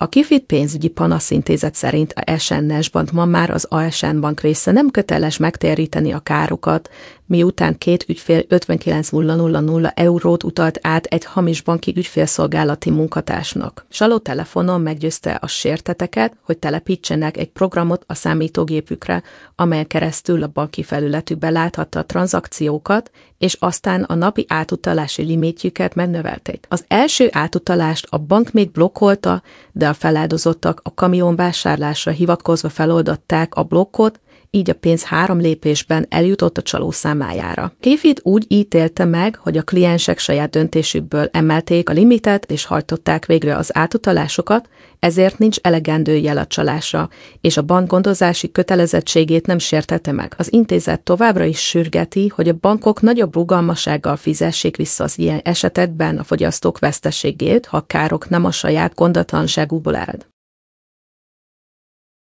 A KIFID pénzügyi panaszintézet szerint a SNS Bank ma már az ASN Bank része nem köteles megtéríteni a károkat, miután két ügyfél 59.000 eurót utalt át egy hamis banki ügyfélszolgálati munkatársnak. Saló telefonon meggyőzte a sérteteket, hogy telepítsenek egy programot a számítógépükre, amelyen keresztül a banki felületükbe láthatta a tranzakciókat, és aztán a napi átutalási limitjüket megnövelték. Az első átutalást a bank még blokkolta, de a feláldozottak a kamionvásárlásra hivatkozva feloldották a blokkot, így a pénz 3 lépésben eljutott a csaló számájára. KIFID úgy ítélte meg, hogy a kliensek saját döntésükből emelték a limitet és hajtották végre az átutalásokat, ezért nincs elegendő jel a csalásra, és a bank gondozási kötelezettségét nem sértette meg. Az intézet továbbra is sürgeti, hogy a bankok nagyobb rugalmassággal fizessék vissza az ilyen esetekben a fogyasztók veszteségét, ha a károk nem a saját gondatlanságukból ered.